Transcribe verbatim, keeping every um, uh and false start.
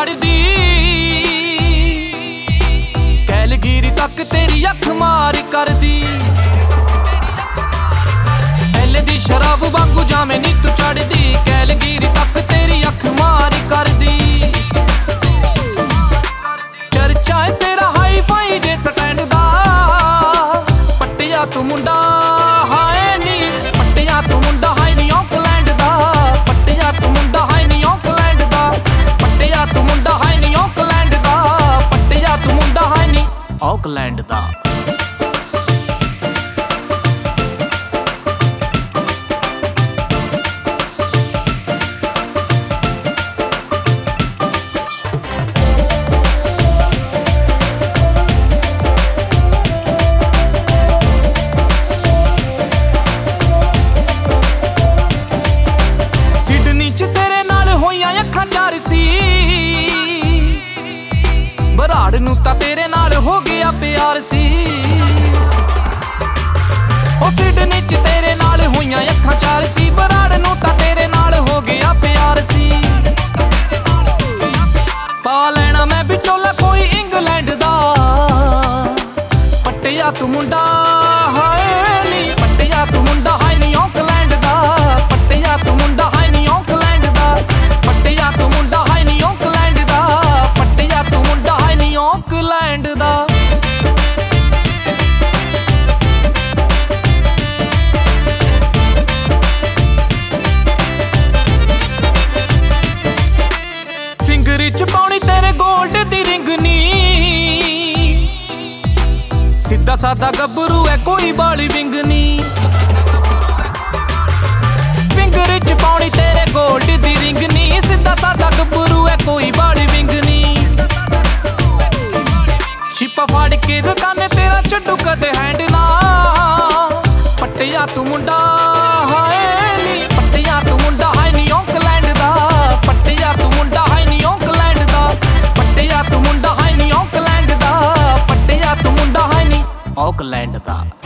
ਚੜਦੀ ਕੈਲਗੀਰੀ ਤੱਕ ਤੇਰੀ ਅੱਖ ਮਾਰ ਕਰਦੀ ਐਲੇ ਦੀ ਸ਼ਰਾਬ ਵਾਂਗੂ ਜਾਵੇਂ ਨੀ ਤੂੰ ਚੜਦੀ ਕੈਲਗੀਰੀ ਤੱਕ ਤੇਰੀ ਅੱਖ ਮਾਰ ਕਰਦੀ ਚਰਚਾ ਹੈ ਤੇਰਾ ਹਾਈ ਫਾਈ ਜੇ ਸਟੈਂਡ ਦਾ ਪੱਟਿਆ ਤੂੰ ਮੁੰਡਾ ਹਾਏ ਨੀ ਪੱਟਿਆ ਤੂੰ ਮੁੰਡਾ ਹਾਏ ਨੀ ਆਕਲੈਂਡ ਦਾ ਪੱਟਿਆ ਤੂੰ ਮੁੰਡਾ ਹਾਏ ਨੀ ਆਕਲੈਂਡ ਦਾ ਪੱਟਿਆ ਤੂੰ ਮੁੰਡਾ ਹਾਏ ਨੀ ਆਕਲੈਂਡ ਦਾ ਪੱਟਿਆ ਤੂੰ ਮੁੰਡਾ ਹਾਏ ਨੀ ਆਕਲੈਂਡ ਦਾ ਬਰਾੜ ਨੂੰ ਤਾਂ ਤੇਰੇ ਨਾਲ ਹੋ ਗਿਆ ਪਿਆਰ ਸੀ ਉਹ ਸਿਡਨੀ ਚ ਤੇਰੇ ਨਾਲ ਹੋਈਆਂ ਅੱਖਾਂ ਚਾਰ ਸੀ ਬਰਾੜ ਨੂੰ ਤਾਂ ਤੇਰੇ ਨਾਲ ਹੋ ਗਿਆ ਪਿਆਰ ਸੀ ਪਾ ਲੈਣਾ ਮੈਂ ਵਿਚੋਲਾ ਕੋਈ ਇੰਗਲੈਂਡ ਦਾ ਪੱਟਿਆ ਤੂੰ ਮੁੰਡਾ ਹਾਏ ਨੀ ਪੱਟਿਆ ਤੂੰ ਮੁੰਡਾ ਹਾਏ ਨੀ ਆਕਲੈਂਡ ਦਾ ਪੱਟਿਆ ਤੂੰ ਮੁੰਡਾ ਹਾਏ ਨੀ ਆਕਲੈਂਡ ਦਾ ਪੱਟਿਆ ਤੂੰ ਮੁੰਡਾ ਹਾਏ ਨੀ ਆਕਲੈਂਡ ਦਾ ਪੱਟਿਆ ਤੂੰ ਮੁੰਡਾ ਹਾਏ ਨੀ ਆਕਲੈਂਡ ਦਾ ਫਿੰਗਰ ਚ ਪਾਉਣੀ ਤੇਰੇ ਗੋਲਡ ਦੀ ਰਿੰਗ ਨੀ ਸਿੱਧਾ ਸਾਦਾ ਗੱਭਰੂ ਐ ਕੋਈ ਬਾਲੀ ਵਿੰਗ ਨੀ ਫਿੰਗਰ ਚ ਪਾਉਣੀ ਤੇਰੇ ਗੋਲਡ ਦੀ ਰਿੰਗ ਨੀ ਸਿੱਧਾ ਸਾਦਾ ਗੱਭਰੂ ਐ ਕੋਈ ਬਾਲੀ ਵਿੰਗ ਨੀ ਛਿਪਾ ਫਾੜ ਕੇ ਦੁਕਾਨੇ ਤੇਰਾ ਛੱਡੂ ਕਦੇ ਹੈਂਡ ਨਾ ਪੱਟਿਆ ਤੂੰ ਮੁੰਡਾ ਹਾਏ ਨੀ ਪੱਟਿਆ ਤੂੰ ਮੁੰਡਾ ਹਾਏ ਨੀ ਆਕਲੈਂਡ ਦਾ ਪੱਟਿਆ ਤੂੰ ਮੁੰਡਾ ਹਾਏ ਨੀ ਆਕਲੈਂਡ ਦਾ ਪੱਟਿਆ ਤੂੰ ਮੁੰਡਾ ਹਾਏ ਨੀ ਆਕਲੈਂਡ ਦਾ ਪੱਟਿਆ ਤੂੰ ਮੁੰਡਾ ਹਾਏ ਨੀ ਆਕਲੈਂਡ ਦਾ